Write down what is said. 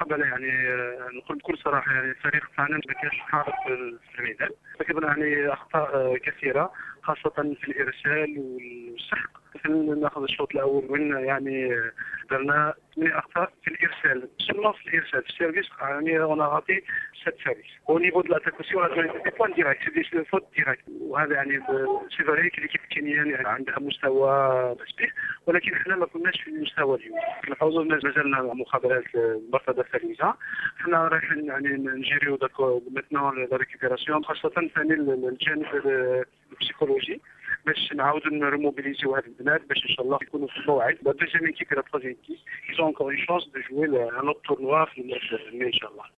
بالمقابله يعني نقول بكل صراحه يعني الفريق تاعنا ما كانش حاضر في الميدان، ارتكبنا يعني اخطاء كثيره خاصه في الارسال والسحق. ناخذ الشوط الاول وين يعني درنا 8 اخطاء في الارسال، سلو في الارسال في السيرفيس يعني انا غاطي 7 سيرفيس au niveau de l'attaquation on a donné des points directs c'est des fautes directes. وهذا يعني سي فري ليكيب الكينيان يعني عندها مستوى تسبيح، ولكن احنا ما كناش في المستوى اليوم. نحوزوا مازلنا مقابلات المرتبه الثالثه، احنا رايحين يعني نجيريو داكو ميتنون لا ريكوبيراسيون خاصه ثاني الجانب البسيكولوجي باش نعاودوا نريموبيليزيو هاد البنات باش ان شاء الله يكونوا في الموعد. لا دوزيام ايكيب لا تروزيام ايكيب ils ont encore une chance de jouer un autre tournoi في الموسم ان شاء الله.